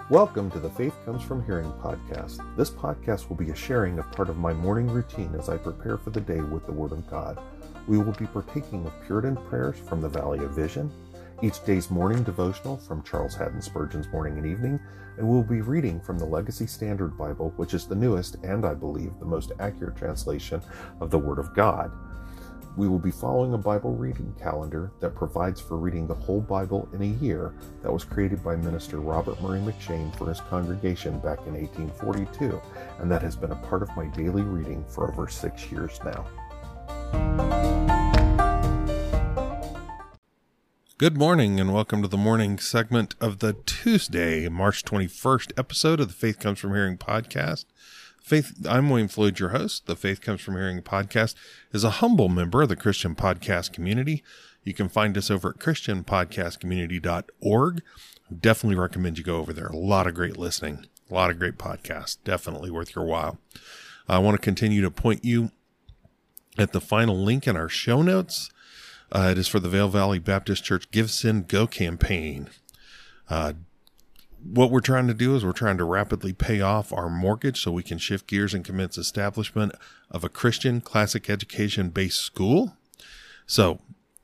Welcome to the Faith Comes From Hearing podcast. This podcast will be a sharing of part of my morning routine as I prepare for the day with the Word of God. We will be partaking of Puritan prayers from the Valley of Vision, each day's morning devotional from Charles Haddon Spurgeon's Morning and Evening, and we'll be reading from the Legacy Standard Bible, which is the newest and, I believe, the most accurate translation of the Word of God. We will be following a Bible reading calendar that provides for reading the whole Bible in a year that was created by Minister Robert Murray McCheyne for his congregation back in 1842, and that has been a part of my daily reading for over 6 years now. Good morning and welcome to the morning segment of the Tuesday, March 21st episode of the Faith Comes From Hearing podcast. I'm William Floyd, your host. The Faith Comes From Hearing podcast is a humble member of the Christian podcast community. You can find us over at christianpodcastcommunity.org. Definitely recommend you go over there. A lot of great listening, a lot of great podcasts. Definitely worth your while. I want to continue to point you at the final link in our show notes. It is for the Vail Valley Baptist Church Give, Send, Go campaign. What we're trying to do is we're trying to rapidly pay off our mortgage so we can shift gears and commence establishment of a Christian classic education-based school. So,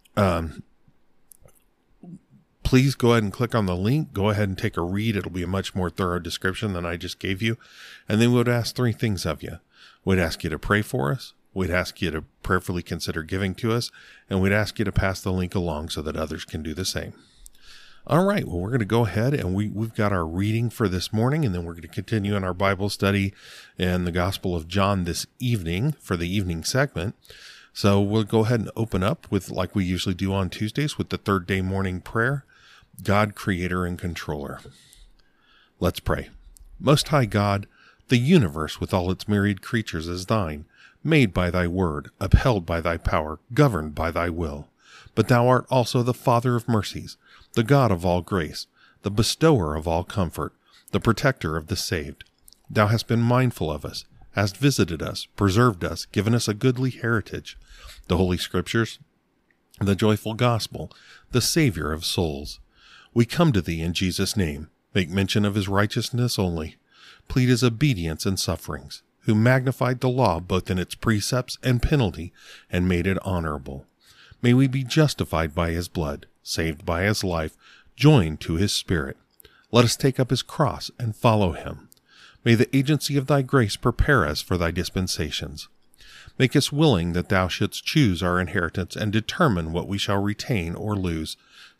please go ahead and click on the link. Go ahead and take a read. It'll be a much more thorough description than I just gave you. And then we would ask three things of you. We'd ask you to pray for us. We'd ask you to prayerfully consider giving to us. And we'd ask you to pass the link along so that others can do the same. All right, well, we're going to go ahead and we've got our reading for this morning, and then we're going to continue in our Bible study in the Gospel of John this evening for the evening segment. So we'll go ahead and open up with, like we usually do on Tuesdays, with the third day morning prayer, God, Creator and Controller. Let's pray. Most High God, the universe with all its myriad creatures is thine, made by thy word, upheld by thy power, governed by thy will. But thou art also the Father of mercies, the God of all grace, the bestower of all comfort, the protector of the saved. Thou hast been mindful of us, hast visited us, preserved us, given us a goodly heritage, the Holy Scriptures, the joyful gospel, the Savior of souls. We come to thee in Jesus' name, make mention of his righteousness only, plead his obedience and sufferings, who magnified the law both in its precepts and penalty, and made it honorable. May we be justified by his blood, saved by his life, joined to his spirit. Let us take up his cross and follow him. May the agency of thy grace prepare us for thy dispensations. Make us willing that thou shouldst choose our inheritance and determine what we shall retain or lose,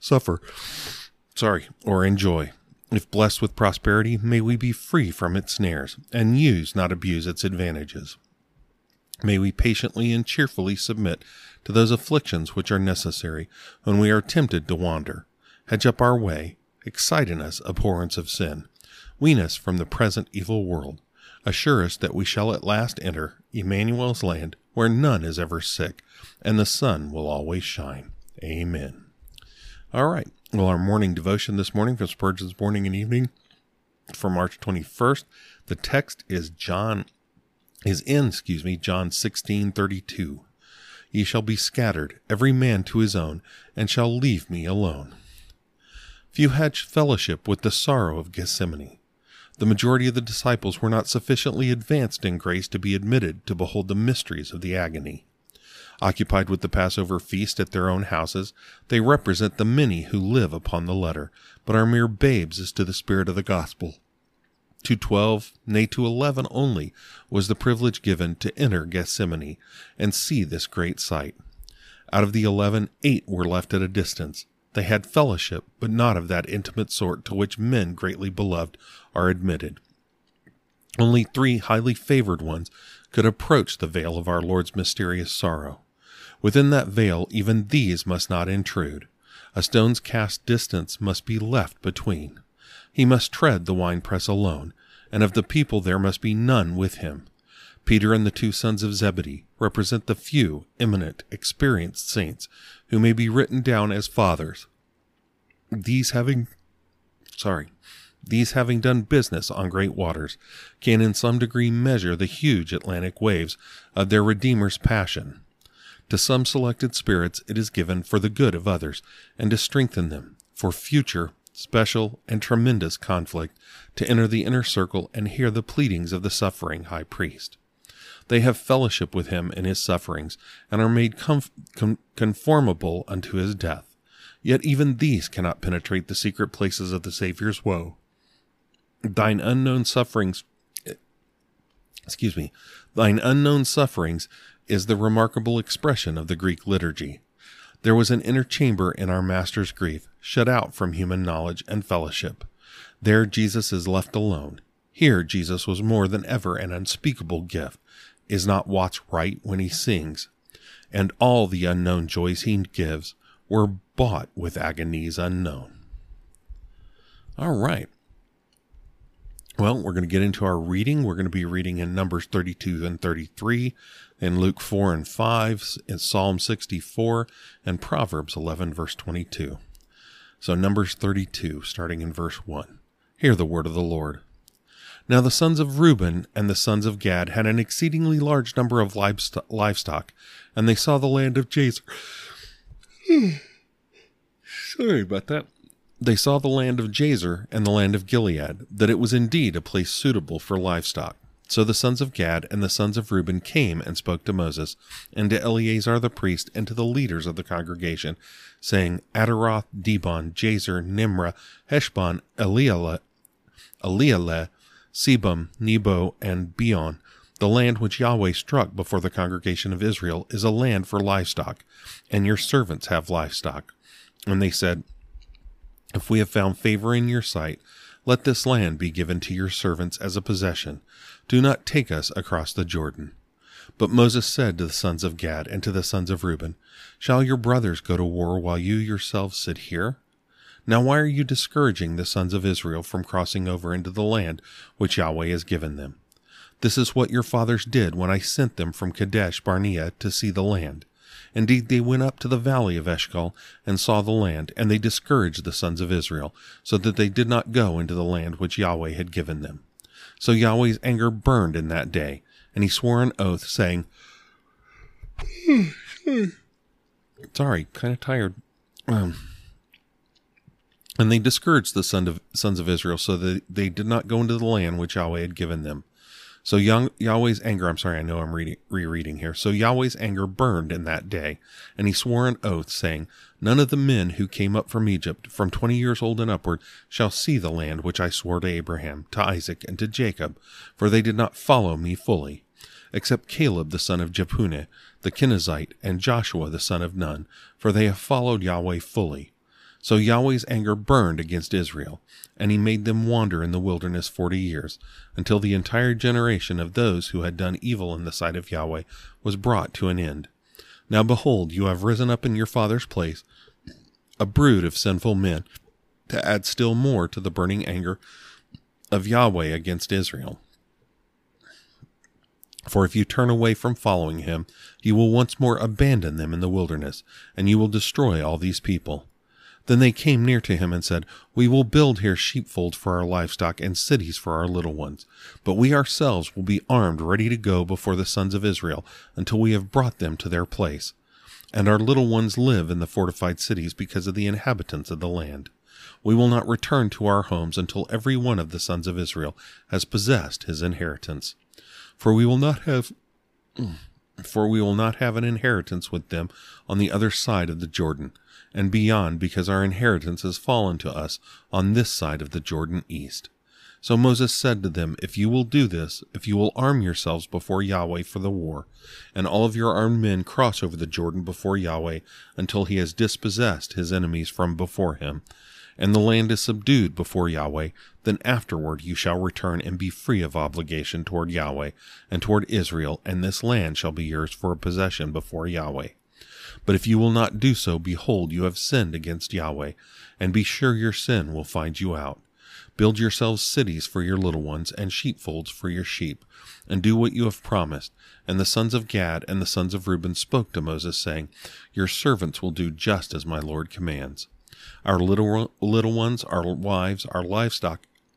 or enjoy. If blessed with prosperity, may we be free from its snares, and use, not abuse, its advantages. May we patiently and cheerfully submit to those afflictions which are necessary when we are tempted to wander. Hedge up our way, excite in us abhorrence of sin. Wean us from the present evil world. Assure us that we shall at last enter Emmanuel's land, where none is ever sick, and the sun will always shine. Amen. All right. Well, our morning devotion this morning from Spurgeon's Morning and Evening for March 21st. The text is John 16:32. Ye shall be scattered, every man to his own, and shall leave me alone. Few had fellowship with the sorrow of Gethsemane. The majority of the disciples were not sufficiently advanced in grace to be admitted to behold the mysteries of the agony. Occupied with the Passover feast at their own houses, they represent the many who live upon the letter, but are mere babes as to the spirit of the gospel. To 12, nay to 11 only, was the privilege given to enter Gethsemane and see this great sight. Out of the 11, 8 were left at a distance. They had fellowship, but not of that intimate sort to which men greatly beloved are admitted. Only 3 highly favored ones could approach the veil of our Lord's mysterious sorrow. Within that veil, even these must not intrude. A stone's cast distance must be left between. He must tread the winepress alone, and of the people there must be none with him. Peter and the 2 sons of Zebedee represent the few, eminent, experienced saints who may be written down as fathers. These having done business on great waters, can in some degree measure the huge Atlantic waves of their Redeemer's passion. To some selected spirits it is given for the good of others, and to strengthen them, for future special and tremendous conflict to enter the inner circle and hear the pleadings of the suffering high priest. They have fellowship with him in his sufferings and are made conformable unto his death. Yet even these cannot penetrate the secret places of the Savior's woe. Thine unknown sufferings is the remarkable expression of the Greek liturgy. There was an inner chamber in our Master's grief, shut out from human knowledge and fellowship. There Jesus is left alone. Here Jesus was more than ever an unspeakable gift. Is not Watts right when he sings, and all the unknown joys he gives were bought with agonies unknown? All right. Well, we're going to get into our reading. We're going to be reading in Numbers 32 and 33, in Luke 4 and 5, in Psalm 64, and Proverbs 11, verse 22. So Numbers 32, starting in verse 1. Hear the word of the Lord. Now the sons of Reuben and the sons of Gad had an exceedingly large number of livestock, and they saw the land of Jazer. Sorry about that. They saw the land of Jazer and the land of Gilead, that it was indeed a place suitable for livestock. So the sons of Gad and the sons of Reuben came and spoke to Moses, and to Eleazar the priest, and to the leaders of the congregation, saying, Ataroth, Dibon, Jazer, Nimrah, Heshbon, Elealeh, Sebum, Nebo, and Beon, the land which Yahweh struck before the congregation of Israel, is a land for livestock, and your servants have livestock. And they said, If we have found favor in your sight, let this land be given to your servants as a possession. Do not take us across the Jordan. But Moses said to the sons of Gad and to the sons of Reuben, Shall your brothers go to war while you yourselves sit here? Now why are you discouraging the sons of Israel from crossing over into the land which Yahweh has given them? This is what your fathers did when I sent them from Kadesh Barnea to see the land. Indeed, they went up to the valley of Eshcol and saw the land, and they discouraged the sons of Israel, so that they did not go into the land which Yahweh had given them. So Yahweh's anger burned in that day, and he swore an oath, saying, Sorry, kind of tired. And they discouraged the sons of Israel, so that they did not go into the land which Yahweh had given them. So Yahweh's anger, I know I'm rereading here. So Yahweh's anger burned in that day, and he swore an oath, saying, None of the men who came up from Egypt, from 20 years old and upward, shall see the land which I swore to Abraham, to Isaac, and to Jacob, for they did not follow me fully, except Caleb the son of Jephunneh, the Kenizzite, and Joshua the son of Nun, for they have followed Yahweh fully. So Yahweh's anger burned against Israel, and he made them wander in the wilderness 40 years, until the entire generation of those who had done evil in the sight of Yahweh was brought to an end. Now behold, you have risen up in your father's place, a brood of sinful men, to add still more to the burning anger of Yahweh against Israel. For if you turn away from following him, you will once more abandon them in the wilderness, and you will destroy all these people. Then they came near to him and said, We will build here sheepfolds for our livestock and cities for our little ones. But we ourselves will be armed, ready to go before the sons of Israel, until we have brought them to their place. And our little ones live in the fortified cities because of the inhabitants of the land. We will not return to our homes until every one of the sons of Israel has possessed his inheritance. For we will not have an inheritance with them on the other side of the Jordan, and beyond, because our inheritance has fallen to us on this side of the Jordan east. So Moses said to them, If you will do this, if you will arm yourselves before Yahweh for the war, and all of your armed men cross over the Jordan before Yahweh until he has dispossessed his enemies from before him, and the land is subdued before Yahweh, then afterward you shall return and be free of obligation toward Yahweh and toward Israel, and this land shall be yours for a possession before Yahweh. But if you will not do so, behold, you have sinned against Yahweh, and be sure your sin will find you out. Build yourselves cities for your little ones, and sheepfolds for your sheep, and do what you have promised. And the sons of Gad and the sons of Reuben spoke to Moses, saying, Your servants will do just as my Lord commands. Our little ones, our wives, our livestock,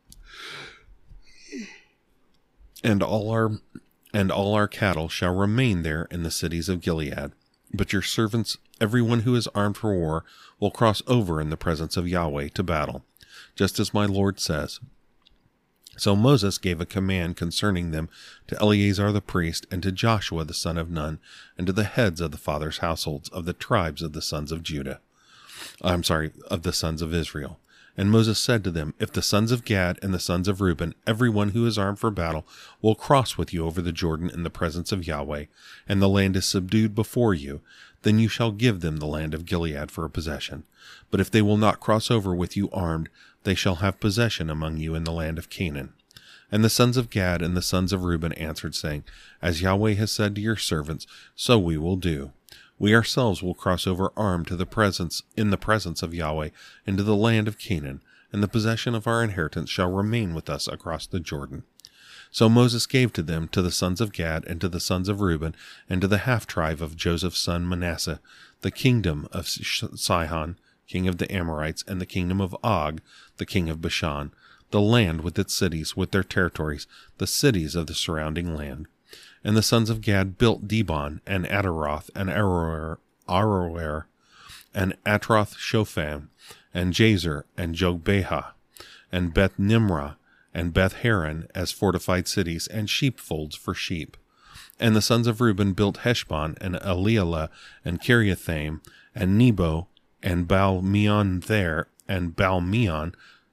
and all our cattle shall remain there in the cities of Gilead. But your servants, everyone who is armed for war, will cross over in the presence of Yahweh to battle. just as my Lord says. So Moses gave a command concerning them to Eleazar the priest, and to Joshua the son of Nun, and to the heads of the fathers' households of the tribes of the sons of of the sons of Israel. And Moses said to them, if the sons of Gad and the sons of Reuben, everyone who is armed for battle, will cross with you over the Jordan in the presence of Yahweh, and the land is subdued before you, then you shall give them the land of Gilead for a possession. But if they will not cross over with you armed, they shall have possession among you in the land of Canaan. And the sons of Gad and the sons of Reuben answered, saying, as Yahweh has said to your servants, so we will do. We ourselves will cross over armed in the presence of Yahweh into the land of Canaan, and the possession of our inheritance shall remain with us across the Jordan. So Moses gave to them, to the sons of Gad and to the sons of Reuben, and to the half-tribe of Joseph's son Manasseh, the kingdom of Sihon, king of the Amorites, and the kingdom of Og, the king of Bashan, the land with its cities, with their territories, the cities of the surrounding land. And the sons of Gad built Dibon, and Ataroth, and Aroer, and Atroth-Shopham, and Jazer, and Jogbehah, and Beth-Nimrah, and Beth-Haran as fortified cities, and sheepfolds for sheep. And the sons of Reuben built Heshbon, and Elealeh, and Kiriathaim, and Nebo, and Baal-meon there, and Baal-meon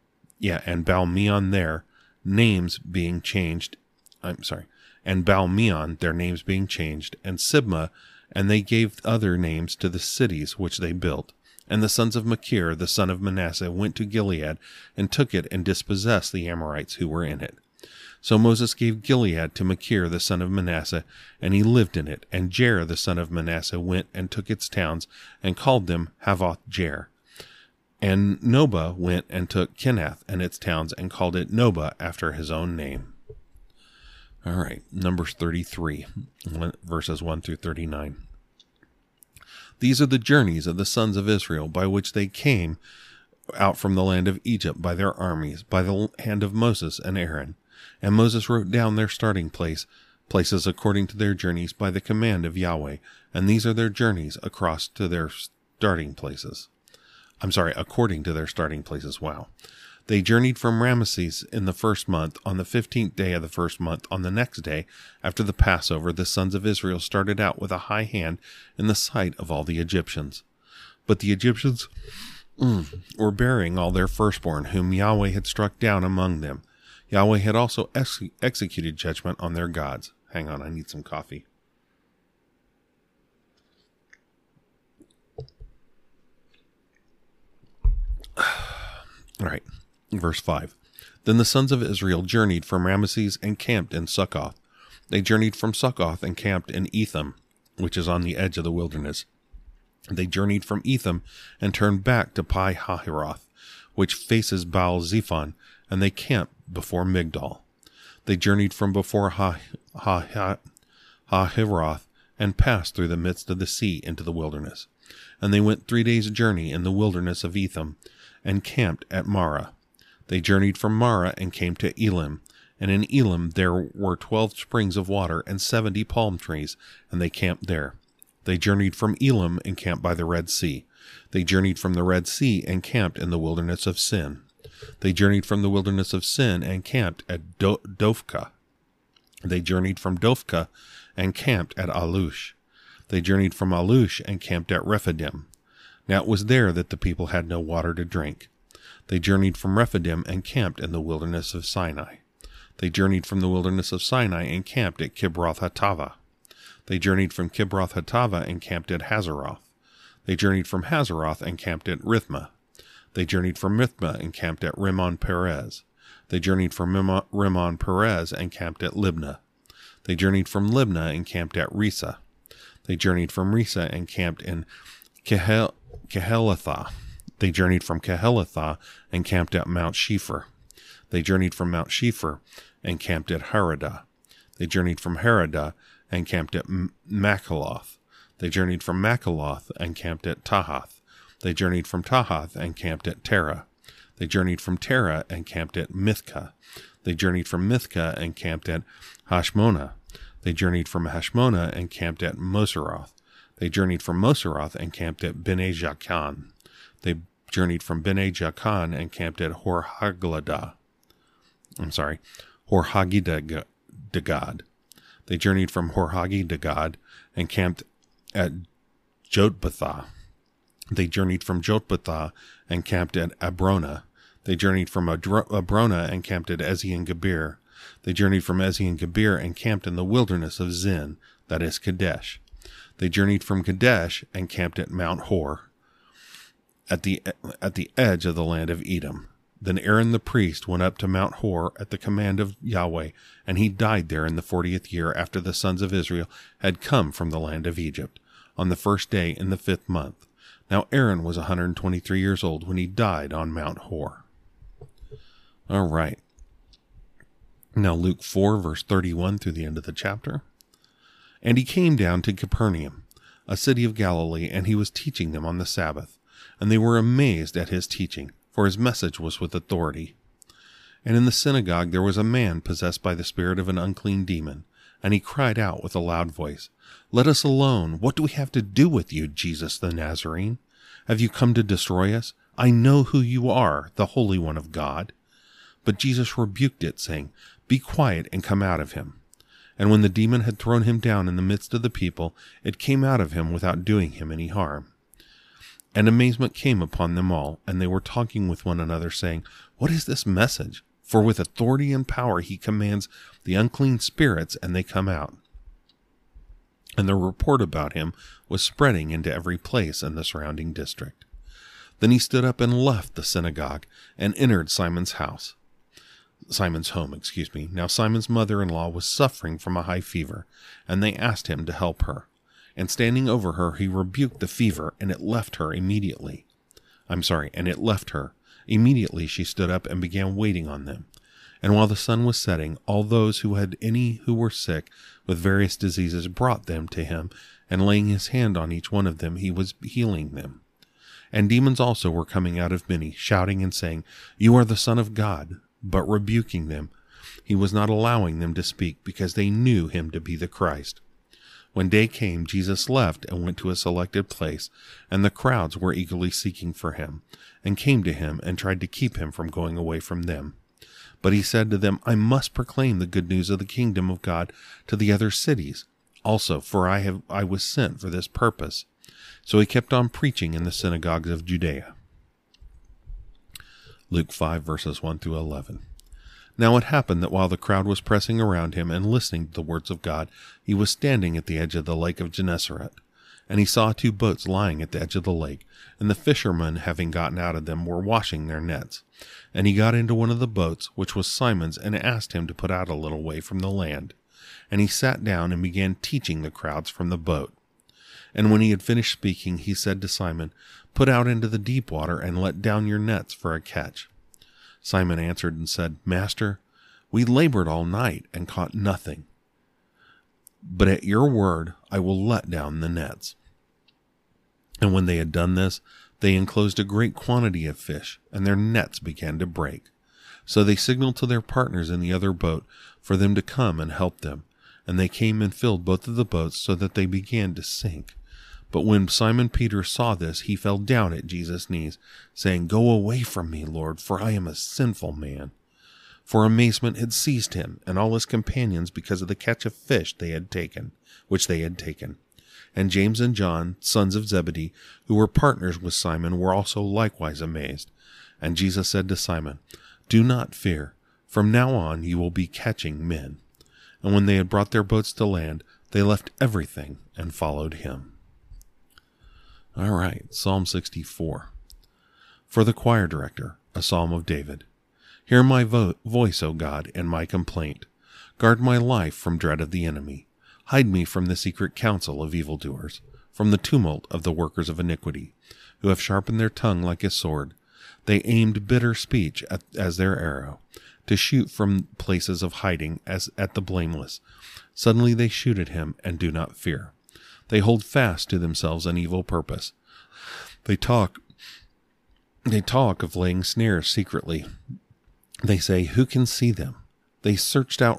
there, names being changed. And Baal-meon, their names being changed, and Sibmah, and they gave other names to the cities which they built. And the sons of Machir, the son of Manasseh, went to Gilead, and took it, and dispossessed the Amorites who were in it. So Moses gave Gilead to Machir, the son of Manasseh, and he lived in it. And Jair, the son of Manasseh, went and took its towns, and called them Havoth-Jair. And Nobah went and took Kenath and its towns, and called it Nobah after his own name. All right, Numbers 33, verses 1 through 39. These are the journeys of the sons of Israel by which they came out from the land of Egypt by their armies, by the hand of Moses and Aaron. And Moses wrote down their starting places according to their journeys by the command of Yahweh. And these are their journeys across to their starting places. According to their starting places. Wow. They journeyed from Ramesses in the first month, on the 15th day of the first month. On the next day, after the Passover, the sons of Israel started out with a high hand in the sight of all the Egyptians. But the Egyptians were burying all their firstborn, whom Yahweh had struck down among them. Yahweh had also executed judgment on their gods. Hang on, I need some coffee. All right. Verse 5. Then the sons of Israel journeyed from Ramesses and camped in Succoth. They journeyed from Succoth and camped in Etham, which is on the edge of the wilderness. They journeyed from Etham and turned back to Pi-hahiroth, which faces Baal-zephon, and they camped before Migdol. They journeyed from before Hahiroth and passed through the midst of the sea into the wilderness. And they went 3 days' journey in the wilderness of Etham, and camped at Marah. They journeyed from Marah and came to Elim, and in Elim there were 12 springs of water and 70 palm trees, and they camped there. They journeyed from Elim and camped by the Red Sea. They journeyed from the Red Sea and camped in the wilderness of Sin. They journeyed from the wilderness of Sin and camped at Dophkah. They journeyed from Dophkah and camped at Alush. They journeyed from Alush and camped at Rephidim. Now it was there that the people had no water to drink. They journeyed from Rephidim and camped in the wilderness of Sinai. They journeyed from the wilderness of Sinai and camped at Kibroth-Hattaavah. They journeyed from Kibroth-Hattaavah and camped at Hazeroth. They journeyed from Hazeroth and camped at Rithmah. They journeyed from Rithmah and camped at Rimmon-Perez. They journeyed from Rimmon-Perez and camped at Libnah. They journeyed from Libnah and camped at Risa. They journeyed from Risa and camped in Kehelathah. They journeyed from Kehelathah and camped at Mount Shepher. They journeyed from Mount Shepher and camped at Haradah. They journeyed from Haradah and camped at Makheloth. They journeyed from Makheloth and camped at Tahath. They journeyed from Tahath and camped at Terah. They journeyed from Terah and camped at Mithkah. They journeyed from Mithkah and camped at Hashmonah. They journeyed from Hashmonah and camped at Moseroth. They journeyed from Moseroth and camped at Bene Jaakan. They journeyed from Bene Jaakan and camped at Hor-Haggidgad. They journeyed from Hor-Haggidgad and camped at Jotbathah. They journeyed from Jotbathah and camped at Abrona. They journeyed from Abrona and camped at Ezion-Geber. They journeyed from Ezion-Geber and camped in the wilderness of Zin, that is Kadesh. They journeyed from Kadesh and camped at Mount Hor, at the edge of the land of Edom. Then Aaron the priest went up to Mount Hor at the command of Yahweh, and he died there in the 40th year after the sons of Israel had come from the land of Egypt, on the first day in the 5th month. Now Aaron was 123 years old when he died on Mount Hor. All right. Now Luke 4, verse 31 through the end of the chapter. And he came down to Capernaum, a city of Galilee, and he was teaching them on the Sabbath. And they were amazed at his teaching, for his message was with authority. And in the synagogue there was a man possessed by the spirit of an unclean demon, and he cried out with a loud voice, "Let us alone! What do we have to do with you, Jesus the Nazarene? Have you come to destroy us? I know who you are, the Holy One of God." But Jesus rebuked it, saying, "Be quiet and come out of him." And when the demon had thrown him down in the midst of the people, it came out of him without doing him any harm. And amazement came upon them all, and they were talking with one another, saying, "What is this message? For with authority and power he commands the unclean spirits, and they come out." And the report about him was spreading into every place in the surrounding district. Then he stood up and left the synagogue, and entered Simon's home. Now Simon's mother-in-law was suffering from a high fever, and they asked him to help her. And standing over her, he rebuked the fever, and it left her. Immediately she stood up and began waiting on them. And while the sun was setting, all those who had any who were sick with various diseases brought them to him, and laying his hand on each one of them, he was healing them. And demons also were coming out of many, shouting and saying, "You are the Son of God." But rebuking them, he was not allowing them to speak, because they knew him to be the Christ. When day came, Jesus left and went to a selected place, and the crowds were eagerly seeking for him, and came to him and tried to keep him from going away from them. But he said to them, "I must proclaim the good news of the kingdom of God to the other cities also, for I was sent for this purpose." So he kept on preaching in the synagogues of Judea. Luke 5, verses 1 through 11. Now it happened that while the crowd was pressing around him and listening to the words of God, he was standing at the edge of the lake of Gennesaret. And he saw 2 boats lying at the edge of the lake, and the fishermen, having gotten out of them, were washing their nets. And he got into one of the boats, which was Simon's, and asked him to put out a little way from the land. And he sat down and began teaching the crowds from the boat. And when he had finished speaking, he said to Simon, "Put out into the deep water and let down your nets for a catch." Simon answered and said, "Master, we labored all night and caught nothing. But at your word I will let down the nets." And when they had done this, they enclosed a great quantity of fish, and their nets began to break. So they signaled to their partners in the other boat for them to come and help them. And they came and filled both of the boats so that they began to sink. But when Simon Peter saw this, he fell down at Jesus' knees, saying, "Go away from me, Lord, for I am a sinful man." For amazement had seized him and all his companions because of the catch of fish which they had taken. And James and John, sons of Zebedee, who were partners with Simon, were also likewise amazed. And Jesus said to Simon, "Do not fear. From now on you will be catching men." And when they had brought their boats to land, they left everything and followed him. All right, Psalm 64. For the choir director, a psalm of David. Hear my voice, O God, and my complaint. Guard my life from dread of the enemy. Hide me from the secret counsel of evildoers, from the tumult of the workers of iniquity, who have sharpened their tongue like a sword. They aimed bitter speech as their arrow, to shoot from places of hiding as at the blameless. Suddenly they shoot at him and do not fear. They hold fast to themselves an evil purpose. They talk of laying snares secretly. They say, "Who can see them?" They searched out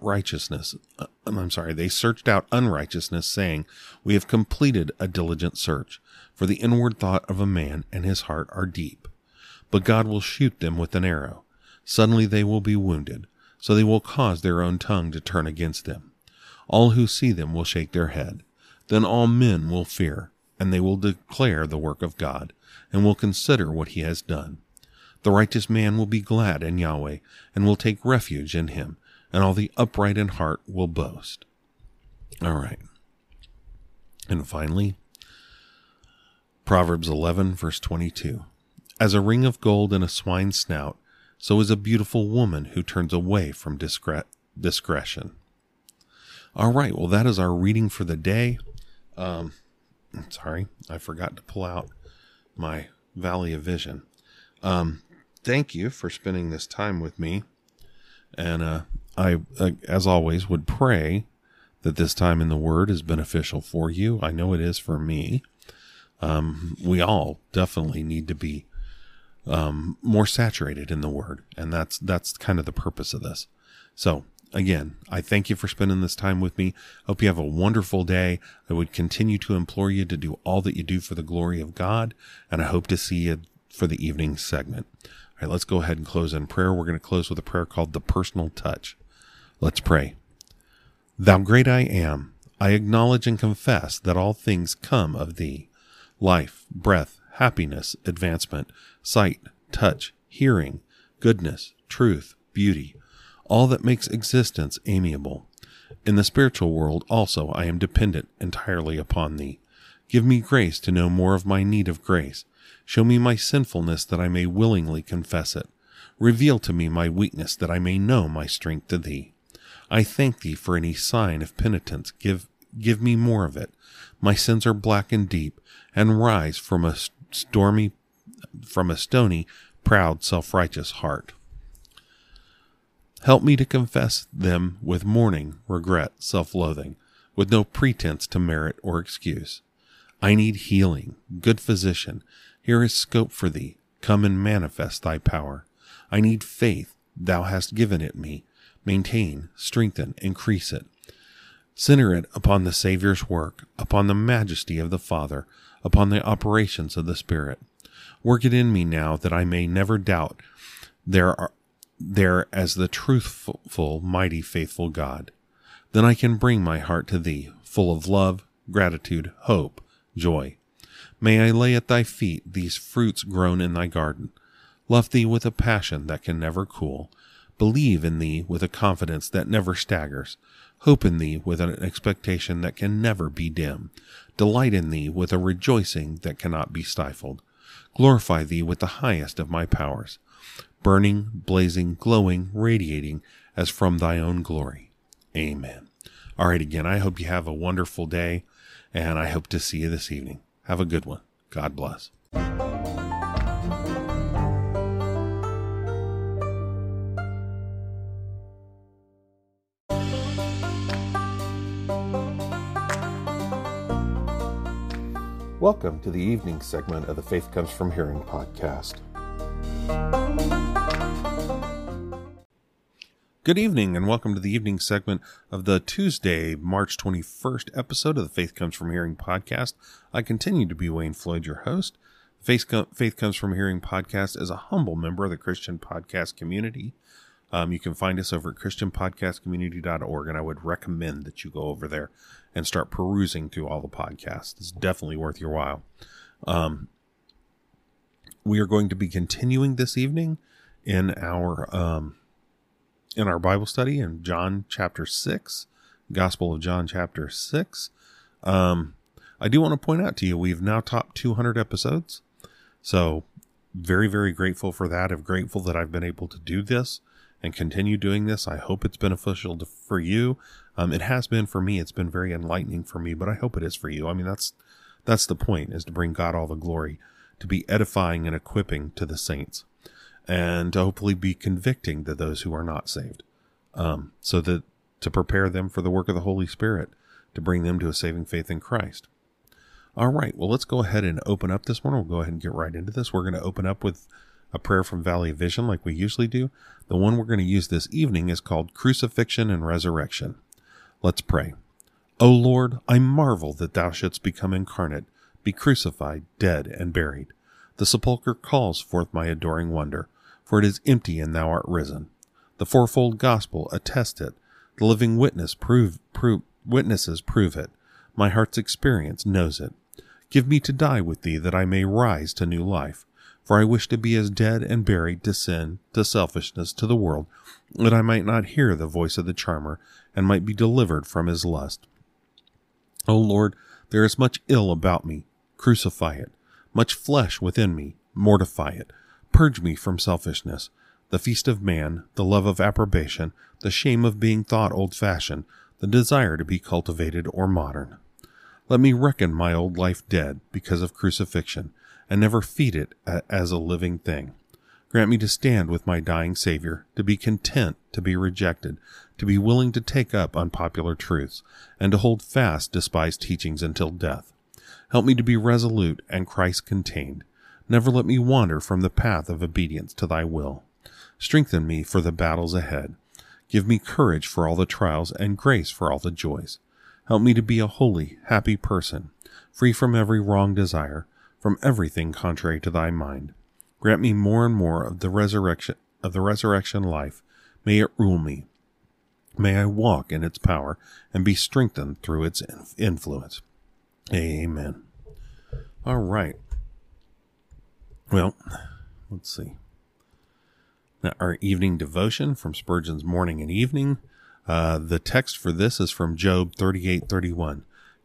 unrighteousness, saying, "We have completed a diligent search, for the inward thought of a man and his heart are deep." but God will shoot them with an arrow. Suddenly they will be wounded, so they will cause their own tongue to turn against them. All who see them will shake their head. Then all men will fear, and they will declare the work of God, and will consider what he has done. The righteous man will be glad in Yahweh, and will take refuge in him, and all the upright in heart will boast. All right. And finally, Proverbs 11, verse 22. As a ring of gold in a swine's snout, so is a beautiful woman who turns away from discretion. All right, well, that is our reading for the day. Sorry, I forgot to pull out my Valley of Vision. Thank you for spending this time with me. And I, as always, would pray that this time in the Word is beneficial for you. I know it is for me. We all definitely need to be more saturated in the Word, and that's kind of the purpose of this. So, again, I thank you for spending this time with me. Hope you have a wonderful day. I would continue to implore you to do all that you do for the glory of God, and I hope to see you for the evening segment. All right, let's go ahead and close in prayer. We're going to close with a prayer called the Personal Touch. Let's pray. Thou great I am, I acknowledge and confess that all things come of thee. Life, breath, happiness, advancement, sight, touch, hearing, goodness, truth, beauty, all that makes existence amiable. In the spiritual world also I am dependent entirely upon thee. Give me grace to know more of my need of grace. Show me my sinfulness that I may willingly confess it. Reveal to me my weakness that I may know my strength to thee. I thank thee for any sign of penitence. Give me more of it. My sins are black and deep, and rise from a stony, proud, self-righteous heart. Help me to confess them with mourning, regret, self-loathing, with no pretense to merit or excuse. I need healing. Good physician, here is scope for thee. Come and manifest thy power. I need faith. Thou hast given it me. Maintain, strengthen, increase it. Center it upon the Savior's work, upon the majesty of the Father, upon the operations of the Spirit. Work it in me now that I may never doubt there as the truthful, mighty, faithful God. Then I can bring my heart to thee, full of love, gratitude, hope, joy. May I lay at thy feet these fruits grown in thy garden. Love thee with a passion that can never cool. Believe in thee with a confidence that never staggers. Hope in thee with an expectation that can never be dim. Delight in thee with a rejoicing that cannot be stifled. Glorify thee with the highest of my powers. Burning, blazing, glowing, radiating as from thy own glory. Amen. All right, again, I hope you have a wonderful day, and I hope to see you this evening. Have a good one. God bless. Welcome to the evening segment of the Faith Comes From Hearing podcast. Good evening, and welcome to the evening segment of the Tuesday, March 21st episode of the Faith Comes From Hearing podcast. I continue to be Wayne Floyd, your host. Faith Comes From Hearing podcast is a humble member of the Christian podcast community. You can find us over at christianpodcastcommunity.org, and I would recommend that you go over there and start perusing through all the podcasts. It's definitely worth your while. We are going to be continuing this evening in our Bible study in John chapter 6, Gospel of John chapter 6. I do want to point out to you, we've now topped 200 episodes. So very, very grateful for that. I'm grateful that I've been able to do this and continue doing this. I hope it's beneficial for you. It has been for me. It's been very enlightening for me, but I hope it is for you. I mean, that's the point, is to bring God all the glory, to be edifying and equipping to the saints, and to hopefully be convicting to those who are not saved, so that to prepare them for the work of the Holy Spirit, to bring them to a saving faith in Christ. All right, well, let's go ahead and open up this morning. We'll go ahead and get right into this. We're going to open up with a prayer from Valley of Vision like we usually do. The one we're going to use this evening is called Crucifixion and Resurrection. Let's pray. O Lord, I marvel that thou shouldst become incarnate, be crucified, dead, and buried. The sepulchre calls forth my adoring wonder, for it is empty and thou art risen. The fourfold gospel attest it. The living witnesses prove it. My heart's experience knows it. Give me to die with thee that I may rise to new life. For I wish to be as dead and buried to sin, to selfishness, to the world, that I might not hear the voice of the charmer, and might be delivered from his lust. O Lord, there is much ill about me. Crucify it. Much flesh within me. Mortify it. Purge me from selfishness, the feast of man, the love of approbation, the shame of being thought old-fashioned, the desire to be cultivated or modern. Let me reckon my old life dead because of crucifixion, and never feed it as a living thing. Grant me to stand with my dying Savior, to be content to be rejected, to be willing to take up unpopular truths, and to hold fast despised teachings until death. Help me to be resolute and Christ-contained. Never let me wander from the path of obedience to thy will. Strengthen me for the battles ahead. Give me courage for all the trials and grace for all the joys. Help me to be a holy, happy person, free from every wrong desire, from everything contrary to thy mind. Grant me more and more of the resurrection life. May it rule me. May I walk in its power and be strengthened through its influence. Amen. All right. Well, let's see. Now, our evening devotion from Spurgeon's Morning and Evening. The text for this is from Job 38:31.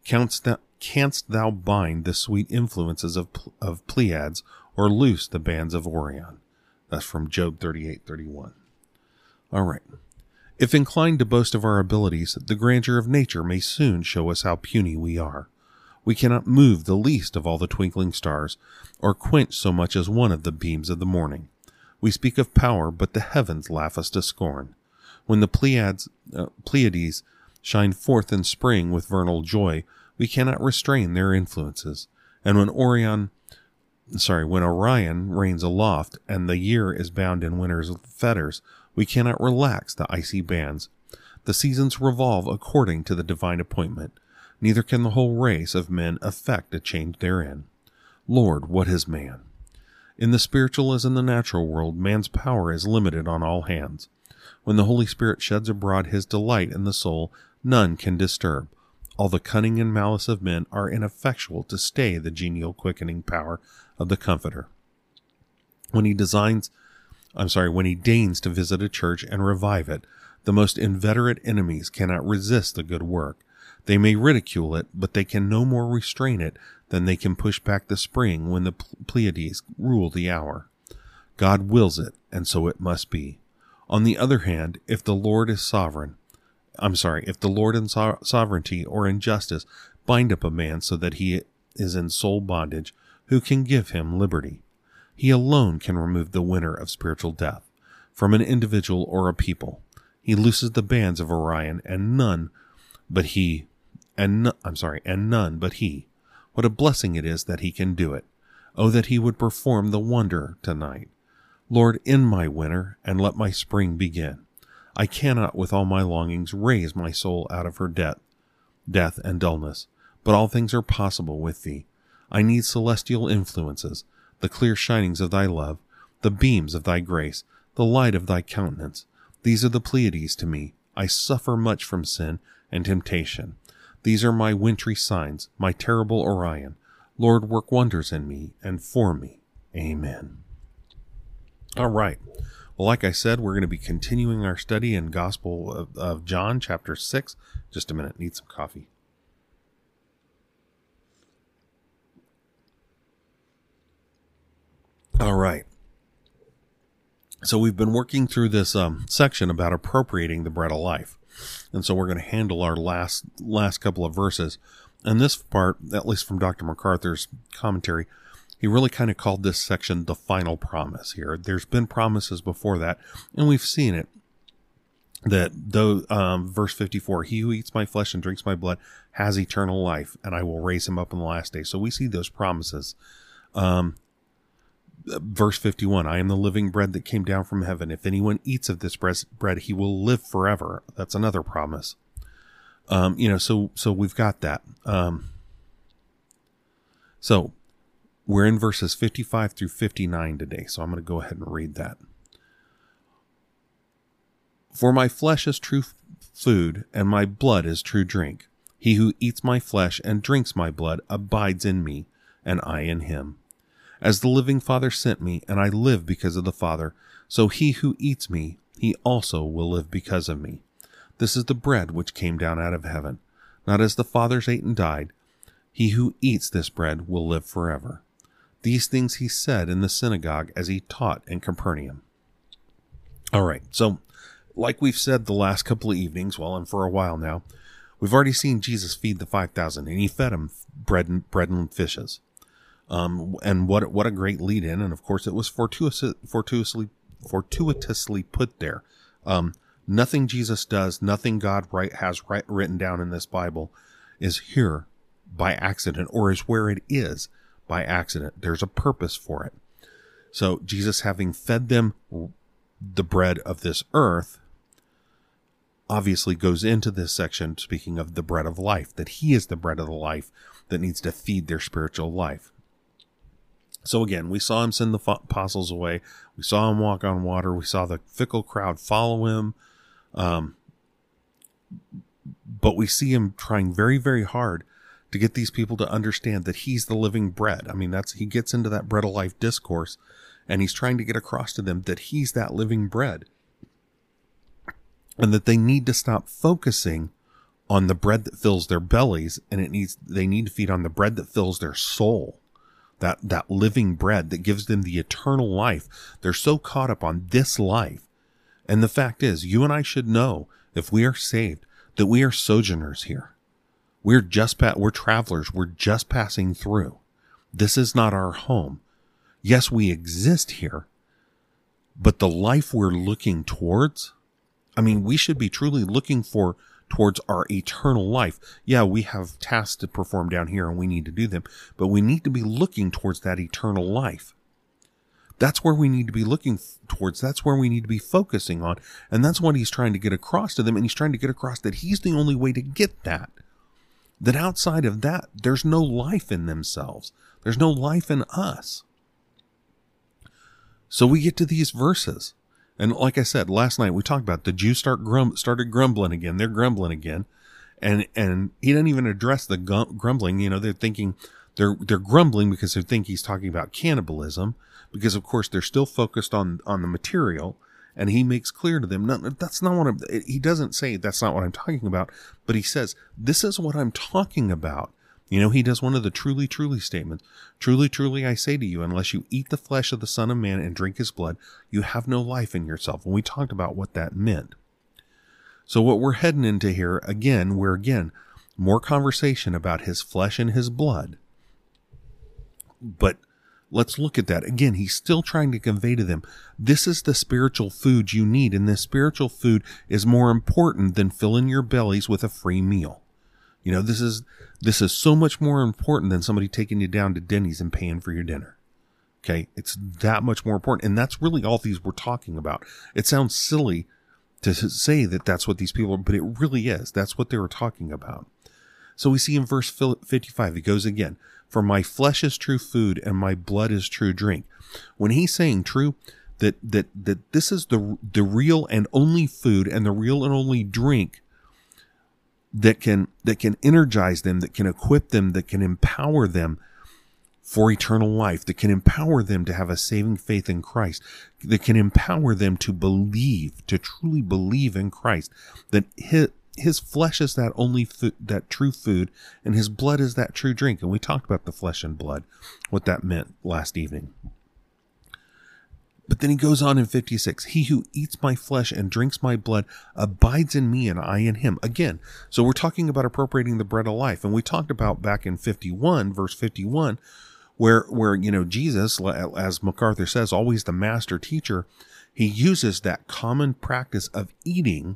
Canst thou bind the sweet influences of Pleiades, or loose the bands of Orion? That's from Job 38:31. All right. If inclined to boast of our abilities, the grandeur of nature may soon show us how puny we are. We cannot move the least of all the twinkling stars, or quench so much as one of the beams of the morning. We speak of power, but the heavens laugh us to scorn. When the Pleiades shine forth in spring with vernal joy, we cannot restrain their influences. And when Orion reigns aloft, and the year is bound in winter's fetters, we cannot relax the icy bands. The seasons revolve according to the divine appointment. Neither can the whole race of men effect a change therein. Lord, what is man? In the spiritual as in the natural world, man's power is limited on all hands. When the Holy Spirit sheds abroad his delight in the soul, none can disturb. All the cunning and malice of men are ineffectual to stay the genial quickening power of the Comforter. When he deigns to visit a church and revive it, the most inveterate enemies cannot resist the good work. They may ridicule it, but they can no more restrain it than they can push back the spring when the Pleiades rule the hour. God wills it, and so it must be. On the other hand, if the Lord in sovereignty or in justice bind up a man so that he is in soul bondage, who can give him liberty? He alone can remove the winter of spiritual death from an individual or a people. He looses the bands of Orion, and none but he. What a blessing it is that he can do it. Oh, that he would perform the wonder tonight. Lord, end my winter, and let my spring begin. I cannot with all my longings raise my soul out of her death and dullness, but all things are possible with thee. I need celestial influences, the clear shinings of thy love, the beams of thy grace, the light of thy countenance. These are the Pleiades to me. I suffer much from sin and temptation. These are my wintry signs, my terrible Orion. Lord, work wonders in me and for me. Amen. All right. Well, like I said, we're going to be continuing our study in Gospel of John, chapter 6. Just a minute. Need some coffee. All right. So we've been working through this section about appropriating the bread of life. And so we're going to handle our last couple of verses. And this part, at least from Dr. MacArthur's commentary, he really kind of called this section the final promise here. There's been promises before that, and we've seen it. That though, verse 54, he who eats my flesh and drinks my blood has eternal life, and I will raise him up in the last day. So we see those promises. Verse 51, I am the living bread that came down from heaven. If anyone eats of this bread, he will live forever. That's another promise. So we've got that. So We're in verses 55 through 59 today, so I'm going to go ahead and read that. For my flesh is true food, and my blood is true drink. He who eats my flesh and drinks my blood abides in me, and I in him. As the living Father sent me, and I live because of the Father, so he who eats me, he also will live because of me. This is the bread which came down out of heaven, not as the fathers ate and died. He who eats this bread will live forever. These things he said in the synagogue as he taught in Capernaum. All right, so like we've said the last couple of evenings, and for a while now, we've already seen Jesus feed the 5,000, and he fed them bread and fishes. And what a great lead in. And of course it was fortuitously put there. Nothing Jesus does, nothing God has written down in this Bible is here by accident, or is where it is by accident. There's a purpose for it. So Jesus, having fed them the bread of this earth, obviously goes into this section speaking of the bread of life, that he is the bread of the life that needs to feed their spiritual life. So again, we saw him send the apostles away. We saw him walk on water. We saw the fickle crowd follow him. But we see him trying very, very hard to get these people to understand that he's the living bread. I mean, he gets into that bread of life discourse, and he's trying to get across to them that he's that living bread, and that they need to stop focusing on the bread that fills their bellies, and they need to feed on the bread that fills their soul. That living bread that gives them the eternal life. They're so caught up on this life. And the fact is, you and I should know, if we are saved, that we are sojourners here. We're travelers. We're just passing through. This is not our home. Yes, we exist here, but the life we're looking towards, we should be truly looking towards our eternal life. Yeah, we have tasks to perform down here and we need to do them, but we need to be looking towards that eternal life. That's where we need to be looking towards. That's where we need to be focusing on. And that's what he's trying to get across to them. And he's trying to get across that he's the only way to get that. That outside of that, there's no life in themselves. There's no life in us. So we get to these verses. And like I said, last night we talked about the Jews started grumbling again. They're grumbling again. And he didn't even address the grumbling. They're thinking, they're grumbling because they think he's talking about cannibalism, because of course they're still focused on the material. And he makes clear to them, no, that's not what he doesn't say that's not what I'm talking about, but he says, this is what I'm talking about. He does one of the truly, truly statements. Truly, truly, I say to you, unless you eat the flesh of the Son of Man and drink his blood, you have no life in yourself. And we talked about what that meant. So what we're heading into here, again, more conversation about his flesh and his blood. But let's look at that. Again, he's still trying to convey to them, this is the spiritual food you need, and this spiritual food is more important than filling your bellies with a free meal. This is so much more important than somebody taking you down to Denny's and paying for your dinner. Okay? It's that much more important. And that's really all these we're talking about. It sounds silly to say that that's what these people are, but it really is. That's what they were talking about. So we see in verse 55, it goes again, for my flesh is true food and my blood is true drink. When he's saying true, that this is the real and only food and the real and only drink that can energize them, that can equip them, that can empower them for eternal life, that can empower them to have a saving faith in Christ, that can empower them to believe, to truly believe in Christ, that his flesh is that only food, that true food, and his blood is that true drink. And we talked about the flesh and blood, what that meant last evening. But then he goes on in 56, he who eats my flesh and drinks my blood abides in me and I in him. Again, so we're talking about appropriating the bread of life. And we talked about back in 51, verse 51, where Jesus, as MacArthur says, always the master teacher, he uses that common practice of eating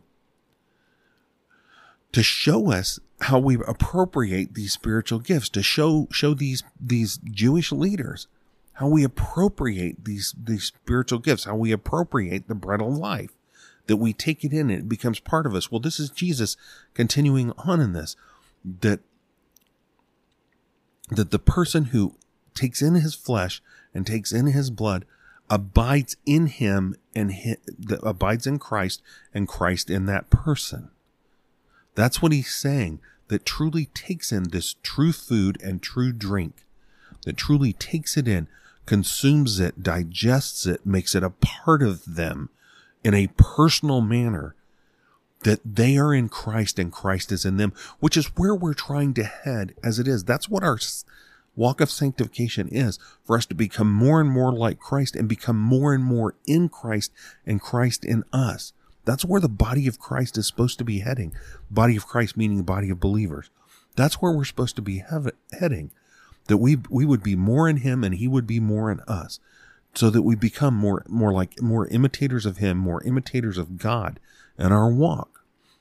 to show us how we appropriate these spiritual gifts, to show these Jewish leaders how we appropriate these spiritual gifts, how we appropriate the bread of life, that we take it in and it becomes part of us. Well, this is Jesus continuing on in this, that the person who takes in his flesh and takes in his blood, abides in him and abides in Christ, and Christ in that person. That's what he's saying, that truly takes in this true food and true drink, that truly takes it in, consumes it, digests it, makes it a part of them in a personal manner, that they are in Christ and Christ is in them, which is where we're trying to head as it is. That's what our walk of sanctification is, for us to become more and more like Christ and become more and more in Christ and Christ in us. That's where the body of Christ is supposed to be heading. Body of Christ meaning the body of believers. That's where we're supposed to be heading. That we would be more in him and he would be more in us, so that we become more imitators of him, more imitators of God in our walk.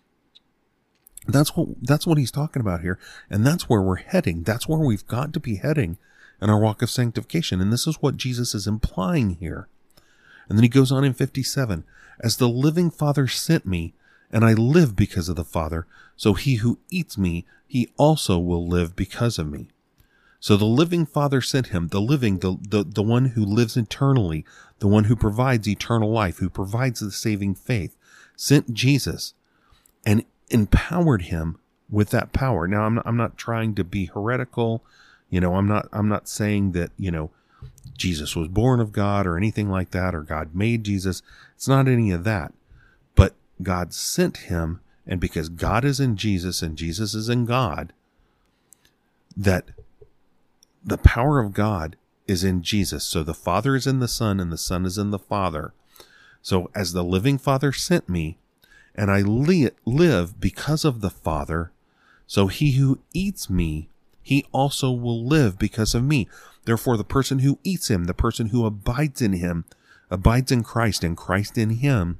That's what he's talking about here, and that's where we're heading. That's where we've got to be heading in our walk of sanctification, and this is what Jesus is implying here. And then he goes on in 57, as the living Father sent me, and I live because of the Father, so he who eats me, he also will live because of me. So the living Father sent him, the living, the one who lives eternally, the one who provides eternal life, who provides the saving faith, sent Jesus and empowered him with that power. Now, I'm not trying to be heretical. I'm not saying that, Jesus was born of God or anything like that, or God made Jesus. It's not any of that. But God sent him, and because God is in Jesus and Jesus is in God, that the power of God is in Jesus. So the Father is in the Son and the Son is in the Father. So as the living Father sent me, and I live because of the Father, so he who eats me, he also will live because of me. Therefore, the person who eats him, the person who abides in him, abides in Christ and Christ in him,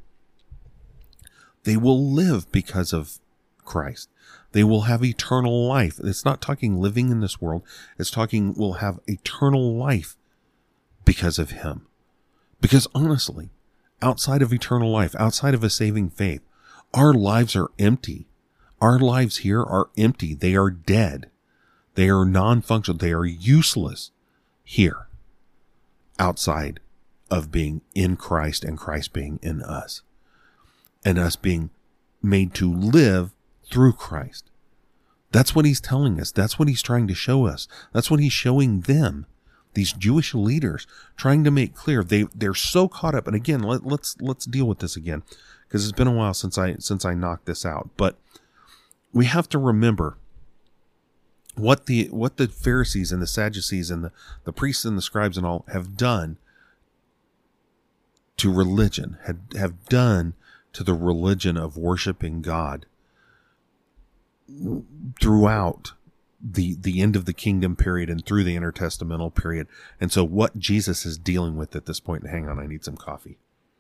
they will live because of Christ. They will have eternal life. It's not talking living in this world. It's talking will have eternal life because of him. Because honestly, outside of eternal life, outside of a saving faith, our lives are empty. Our lives here are empty. They are dead. They are non-functional. They are useless here, outside of being in Christ and Christ being in us, and us being made to live through Christ. That's what he's telling us. That's what he's trying to show us. That's what he's showing them, these Jewish leaders, trying to make clear. They're so caught up. And again, let's deal with this again, because it's been a while since I knocked this out. But we have to remember what the Pharisees and the Sadducees and the priests and the scribes and all have done to religion, have done to the religion of worshiping God throughout the end of the kingdom period and through the intertestamental period. And so what Jesus is dealing with at this point, hang on, I need some coffee.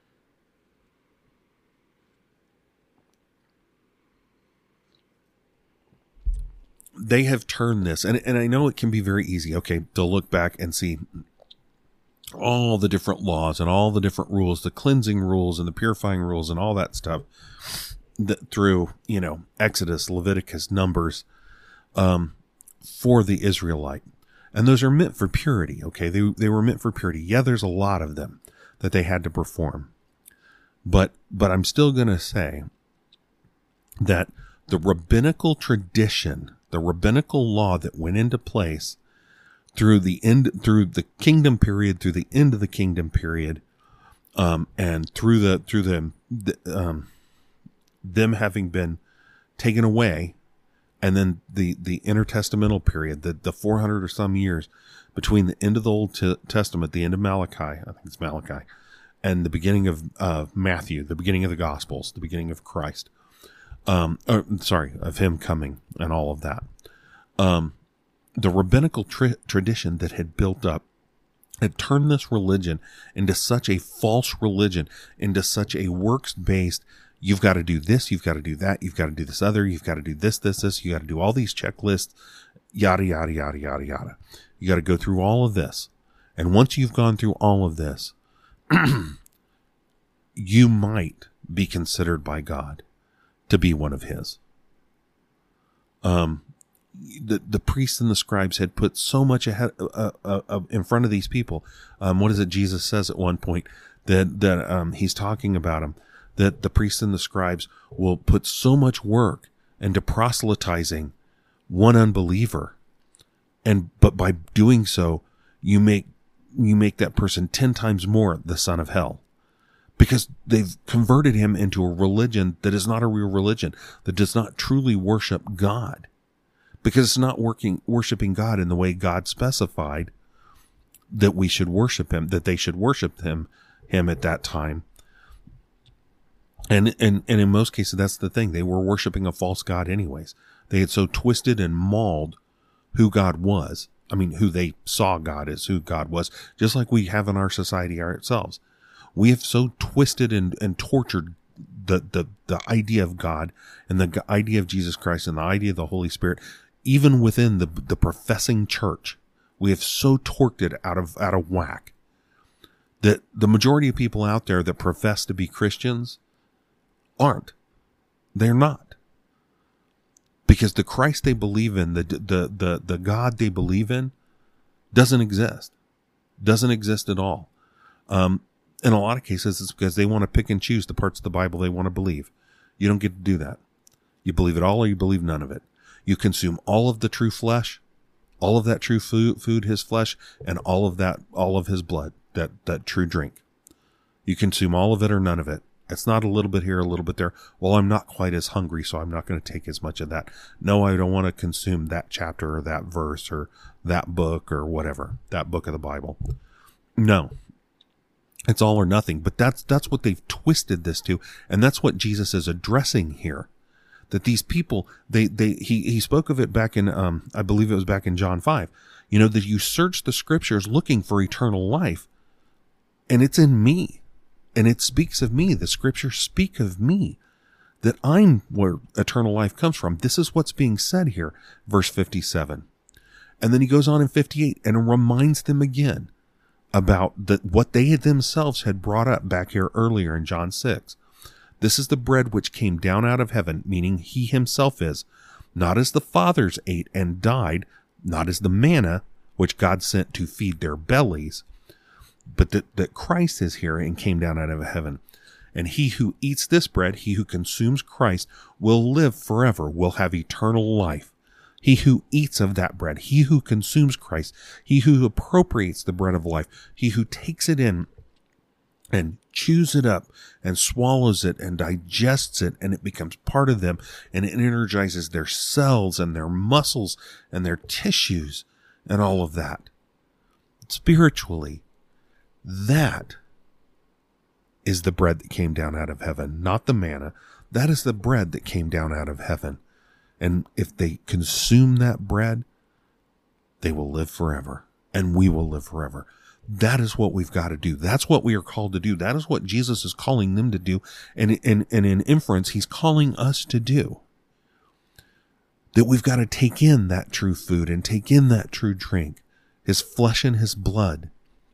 They have turned this, and I know it can be very easy, okay, to look back and see all the different laws and all the different rules, the cleansing rules and the purifying rules and all that stuff that through, Exodus, Leviticus, Numbers, for the Israelite. And those are meant for purity, okay? They were meant for purity. Yeah, there's a lot of them that they had to perform. But I'm still going to say that the rabbinical tradition, the rabbinical law that went into place through the kingdom period, through the end of the kingdom period, and through them having been taken away, and then the intertestamental period, the 400 or some years between the end of the Old Testament, the end of Malachi, I think it's Malachi, and the beginning of Matthew, the beginning of the Gospels, the beginning of Christ, of him coming and all of that. The rabbinical tradition that had built up had turned this religion into such a false religion, into such a works-based, you've got to do this, you've got to do that, you've got to do this other, you've got to do this, you got to do all these checklists, yada, yada, yada, yada, yada. You got to go through all of this. And once you've gone through all of this, you might be considered by God to be one of his. the priests and the scribes had put so much ahead in front of these people. What is it Jesus says at one point that he's talking about them, that the priests and the scribes will put so much work into proselytizing one unbeliever, but by doing so, you make that person 10 times more the son of hell, because they've converted him into a religion that is not a real religion, that does not truly worship God, because it's not worshiping God in the way God specified that we should worship him, that they should worship him at that time. And in most cases, that's the thing. They were worshiping a false God anyways. They had so twisted and mauled who God was. I mean, who they saw God as, who God was, just like we have in our society ourselves. We have so twisted and tortured the idea of God and the idea of Jesus Christ and the idea of the Holy Spirit, even within the professing church. We have so torqued it out of whack that the majority of people out there that profess to be Christians aren't. They're not. Because the Christ they believe in, the God they believe in, doesn't exist. Doesn't exist at all. In a lot of cases, it's because they want to pick and choose the parts of the Bible they want to believe. You don't get to do that. You believe it all or you believe none of it. You consume all of the true flesh, all of that true food, his flesh, and all of his blood, that true drink. You consume all of it or none of it. It's not a little bit here, a little bit there. Well, I'm not quite as hungry, so I'm not going to take as much of that. No, I don't want to consume that chapter or that verse or that book or whatever, that book of the Bible. No, it's all or nothing. But that's what they've twisted this to, and that's what Jesus is addressing here. That these people, he spoke of it back in, I believe it was back in John 5. You know, that you search the scriptures looking for eternal life, and it's in me. And it speaks of me. The scriptures speak of me, that I'm where eternal life comes from. This is what's being said here, verse 57. And then he goes on in 58 and reminds them again about what they themselves had brought up back here earlier in John 6. This is the bread which came down out of heaven, meaning he himself is, not as the fathers ate and died, not as the manna which God sent to feed their bellies, but that Christ is here and came down out of heaven. And he who eats this bread, he who consumes Christ, will live forever, will have eternal life. He who eats of that bread, he who consumes Christ, he who appropriates the bread of life, he who takes it in and chews it up and swallows it and digests it, and it becomes part of them, and it energizes their cells and their muscles and their tissues and all of that. Spiritually, that is the bread that came down out of heaven, not the manna. That is the bread that came down out of heaven. And if they consume that bread, they will live forever, and we will live forever. That is what we've got to do. That's what we are called to do. That is what Jesus is calling them to do. And in inference, he's calling us to do. That we've got to take in that true food and take in that true drink, his flesh and his blood,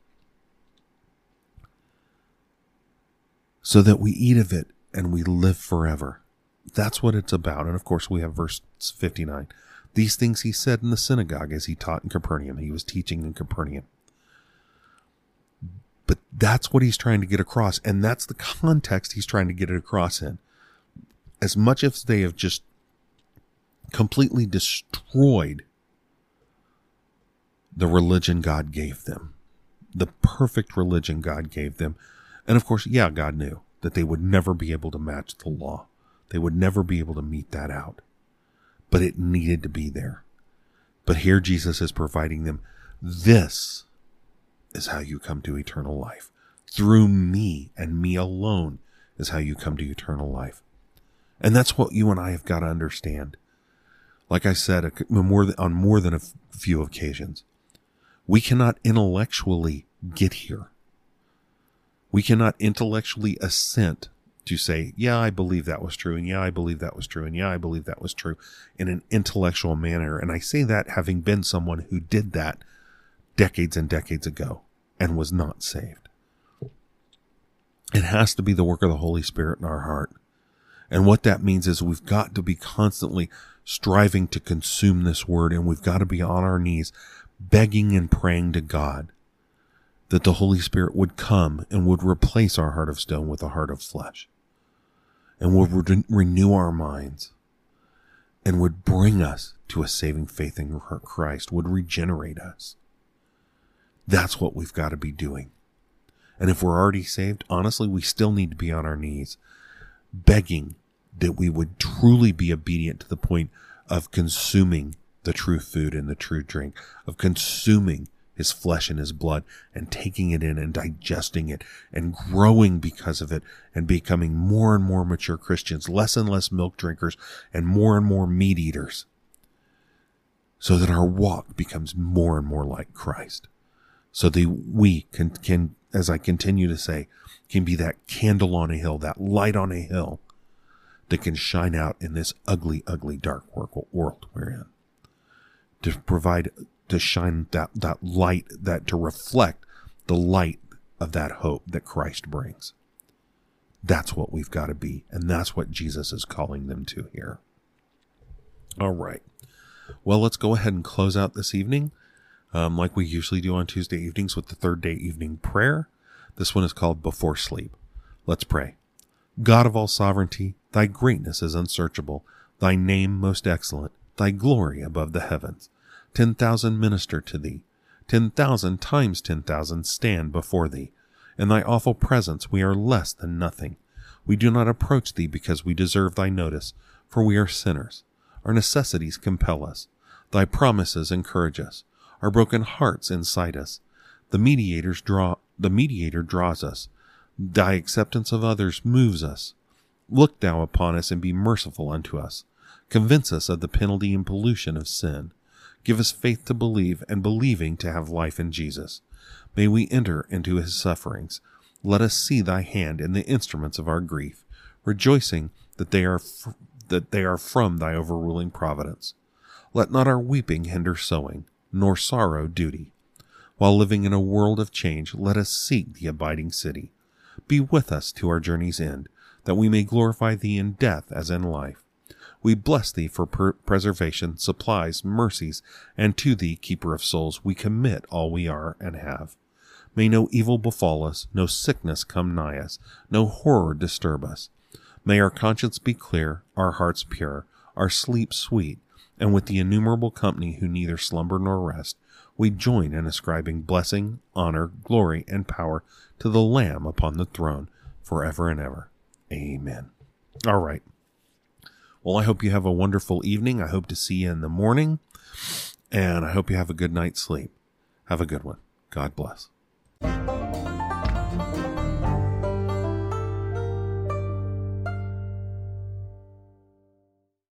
so that we eat of it and we live forever. That's what it's about. And of course, we have verse 59. These things he said in the synagogue as he taught in Capernaum. He was teaching in Capernaum. But that's what he's trying to get across. And that's the context he's trying to get it across in. As much as they have just completely destroyed the religion God gave them, the perfect religion God gave them. And of course, yeah, God knew that they would never be able to match the law. They would never be able to mete that out. But it needed to be there. But here Jesus is providing them, this is how you come to eternal life. Through me and me alone is how you come to eternal life. And that's what you and I have got to understand. Like I said, on more than a few occasions, we cannot intellectually get here. We cannot intellectually assent to say, yeah, I believe that was true, and yeah, I believe that was true, and yeah, I believe that was true, in an intellectual manner. And I say that having been someone who did that decades and decades ago and was not saved. It has to be the work of the Holy Spirit in our heart. And what that means is we've got to be constantly striving to consume this word, and we've got to be on our knees begging and praying to God that the Holy Spirit would come and would replace our heart of stone with a heart of flesh, and would renew our minds, and would bring us to a saving faith in Christ, would regenerate us. That's what we've got to be doing. And if we're already saved, honestly, we still need to be on our knees begging that we would truly be obedient to the point of consuming the true food and the true drink, of consuming his flesh and his blood and taking it in and digesting it and growing because of it and becoming more and more mature Christians, less and less milk drinkers and more meat eaters, so that our walk becomes more and more like Christ. So that we can, as I continue to say, can be that candle on a hill, that light on a hill that can shine out in this ugly, ugly, dark world we're in. To shine that light, to reflect the light of that hope that Christ brings. That's what we've got to be, and that's what Jesus is calling them to here. All right. Well, let's go ahead and close out this evening, like we usually do on Tuesday evenings, with the third day evening prayer. This one is called Before Sleep. Let's pray. God of all sovereignty, thy greatness is unsearchable, thy name most excellent, thy glory above the heavens. 10,000 minister to thee, 10,000 times 10,000 stand before thee. In thy awful presence we are less than nothing. We do not approach thee because we deserve thy notice, for we are sinners. Our necessities compel us. Thy promises encourage us. Our broken hearts incite us. The mediator draws us. Thy acceptance of others moves us. Look thou upon us and be merciful unto us. Convince us of the penalty and pollution of sin. Give us faith to believe, and believing to have life in Jesus. May we enter into his sufferings. Let us see thy hand in the instruments of our grief, rejoicing that they are from thy overruling providence. Let not our weeping hinder sowing, nor sorrow duty. While living in a world of change, let us seek the abiding city. Be with us to our journey's end, that we may glorify thee in death as in life. We bless thee for preservation, supplies, mercies, and to thee, keeper of souls, we commit all we are and have. May no evil befall us, no sickness come nigh us, no horror disturb us. May our conscience be clear, our hearts pure, our sleep sweet, and with the innumerable company who neither slumber nor rest, we join in ascribing blessing, honor, glory, and power to the Lamb upon the throne, forever and ever. Amen. All right. Well, I hope you have a wonderful evening. I hope to see you in the morning, and I hope you have a good night's sleep. Have a good one. God bless.